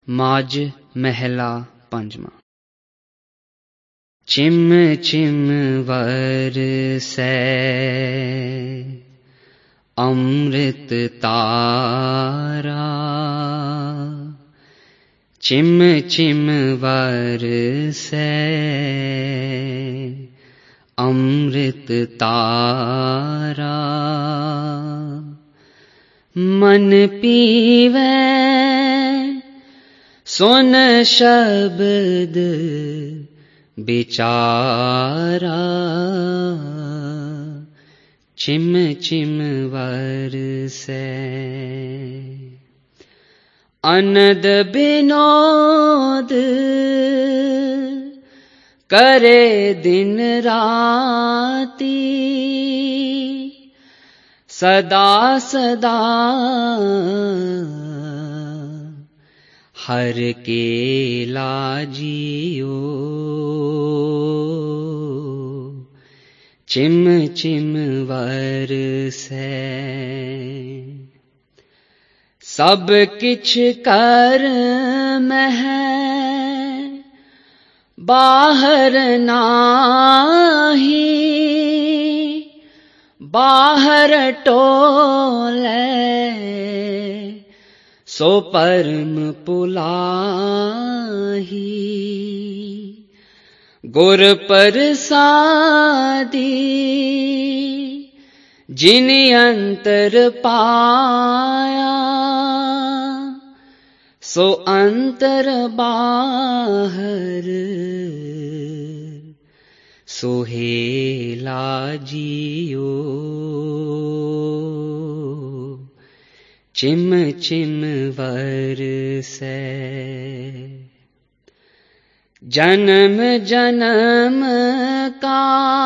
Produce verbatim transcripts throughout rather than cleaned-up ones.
माज महला पंजवा। चिम चिम बरसै अमृत तारा, चिम चिम बरसै अमृत तारा। मन पीवै सुन शब्द बिचारा, चिम चिम बरसै अनद बिनोद करे दिन राती। सदा सदा हर के लाजियो, चिम चिम बरसै सब किछ कर मह बाहर नाही। बाहर टोले सो परम पुलाही। गुर प्रसादी जिन अंतर पाया, सो अंतर बाहर सोहेला जियो, चिम चिम बरसै जन्म जन्म का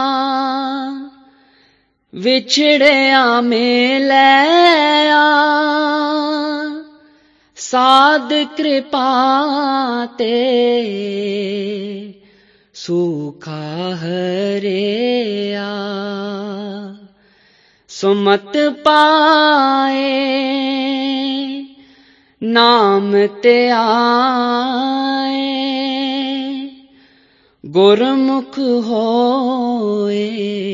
विछड़या मिलया। साध कृपा ते सूखा हरिया। सुमत पाए नाम ते आए, गुरमुख होए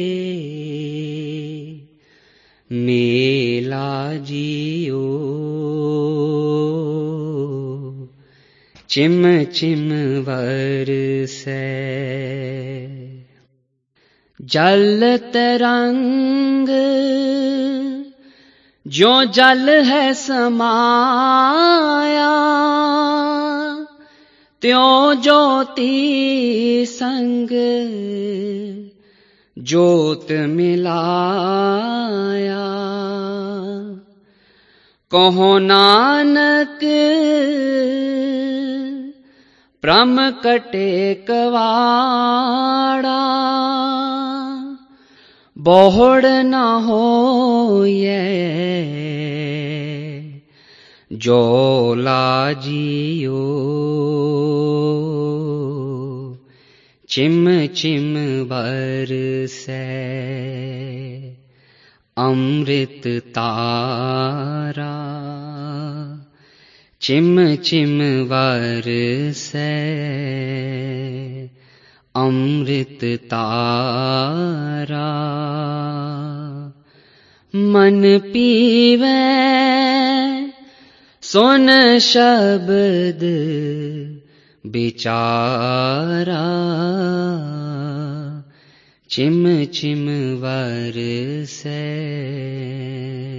मेला जियो, चिम चिम बरसै जल तरंग जो जल है समाया। त्यों ज्योति संग ज्योत मिलाया। कहो नानक प्रम कटे कवाड़ा, बोहड़ न होए जो लाजियो, चिम चिम बरसै अमृत तारा। चिम चिम बरसै अमृत तारा। मन पीवै सुन शब्द बिचारा, चिम चिम बरसै।